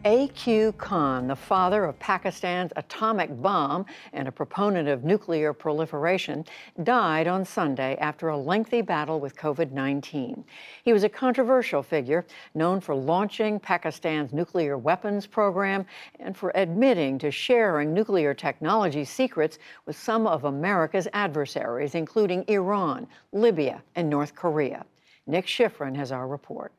A.Q. Khan, the father of Pakistan's atomic bomb and a proponent of nuclear proliferation, died on Sunday after a lengthy battle with COVID-19. He was a controversial figure, known for launching Pakistan's nuclear weapons program and for admitting to sharing nuclear technology secrets with some of America's adversaries, including Iran, Libya, and North Korea. Nick Schifrin has our report.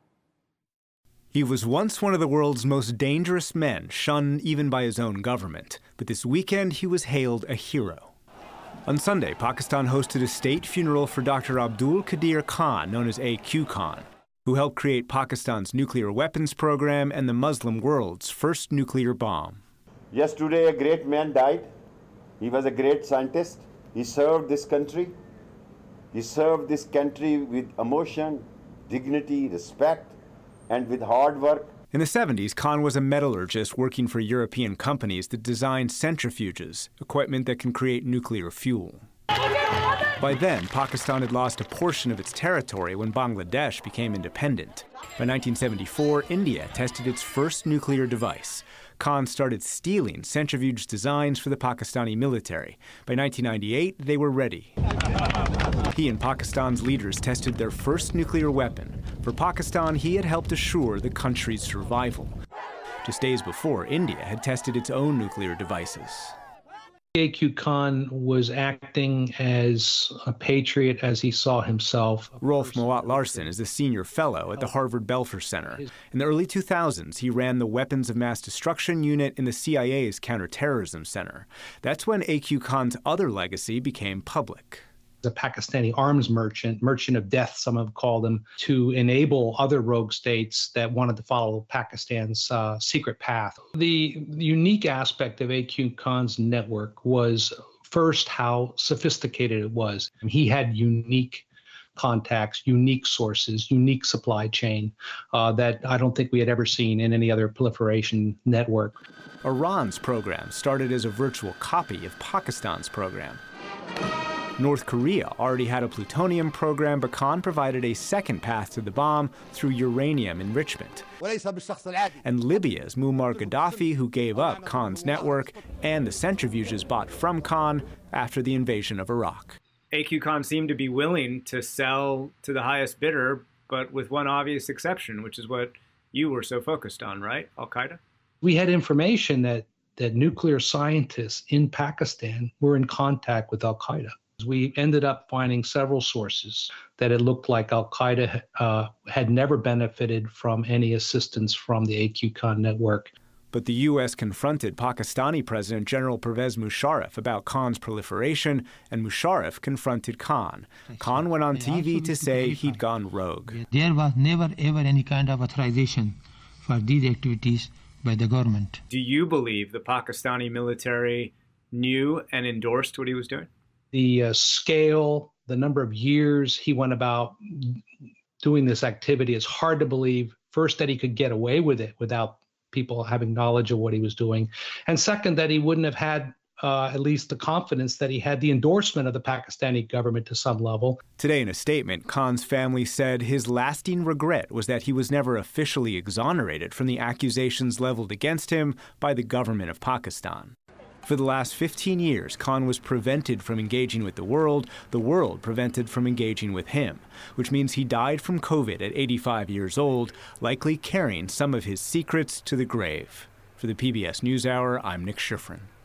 He was once one of the world's most dangerous men, shunned even by his own government. But this weekend, he was hailed a hero. On Sunday, Pakistan hosted a state funeral for Dr. Abdul Qadir Khan, known as A.Q. Khan, who helped create Pakistan's nuclear weapons program and the Muslim world's first nuclear bomb. Yesterday, a great man died. He was a great scientist. He served this country. He served this country with emotion, dignity, respect, and with hard work. In the 70s, Khan was a metallurgist working for European companies that designed centrifuges, equipment that can create nuclear fuel. By then, Pakistan had lost a portion of its territory when Bangladesh became independent. By 1974, India tested its first nuclear device. Khan started stealing centrifuge designs for the Pakistani military. By 1998, they were ready. He and Pakistan's leaders tested their first nuclear weapon. For Pakistan, he had helped assure the country's survival. Just days before, India had tested its own nuclear devices. A.Q. Khan was acting as a patriot as he saw himself. Rolf Moat Larsen is a senior fellow at the Harvard Belfer Center. In the early 2000s, he ran the Weapons of Mass Destruction unit in the CIA's Counterterrorism Center. That's when A.Q. Khan's other legacy became public. A Pakistani arms merchant of death, some have called him, to enable other rogue states that wanted to follow Pakistan's secret path. The unique aspect of A.Q. Khan's network was, first, how sophisticated it was. He had unique contacts, unique sources, unique supply chain that I don't think we had ever seen in any other proliferation network. Iran's program started as a virtual copy of Pakistan's program. North Korea already had a plutonium program, but Khan provided a second path to the bomb through uranium enrichment. And Libya's Muammar Gaddafi, who gave up Khan's network and the centrifuges bought from Khan after the invasion of Iraq. A.Q. Khan seemed to be willing to sell to the highest bidder, but with one obvious exception, which is what you were so focused on, right? Al-Qaeda? We had information that nuclear scientists in Pakistan were in contact with Al-Qaeda. We ended up finding several sources that it looked like Al-Qaeda had never benefited from any assistance from the A.Q. Khan network. But the U.S. confronted Pakistani President General Pervez Musharraf about Khan's proliferation, and Musharraf confronted Khan. Khan went on TV to say he'd gone rogue. There was never, ever any kind of authorization for these activities by the government. Do you believe the Pakistani military knew and endorsed what he was doing? The scale, the number of years he went about doing this activity, it's hard to believe, first, that he could get away with it without people having knowledge of what he was doing, and second, that he wouldn't have had at least the confidence that he had the endorsement of the Pakistani government to some level. Today, in a statement, Khan's family said his lasting regret was that he was never officially exonerated from the accusations leveled against him by the government of Pakistan. For the last 15 years, Khan was prevented from engaging with the world prevented from engaging with him, which means he died from COVID at 85 years old, likely carrying some of his secrets to the grave. For the PBS NewsHour, I'm Nick Schifrin.